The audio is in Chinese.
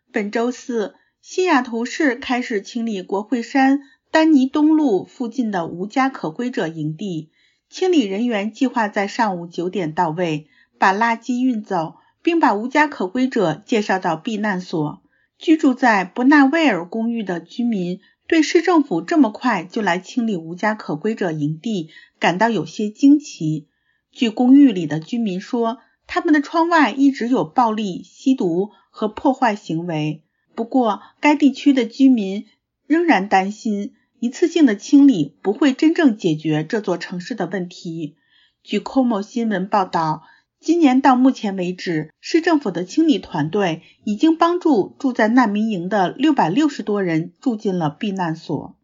本周四，西雅图市开始清理国会山丹尼东路附近的无家可归者营地。清理人员计划在上午9点到位，把垃圾运走，并把无家可归者介绍到避难所。居住在伯纳威尔公寓的居民对市政府这么快就来清理无家可归者营地感到有些惊奇。据公寓里的居民说，他们的窗外一直有暴力、吸毒和破坏行为。不过，该地区的居民仍然担心一次性的清理不会真正解决这座城市的问题。据 KOMO 新闻报道，今年到目前为止，市政府的清理团队已经帮助住在难民营的660多人住进了避难所。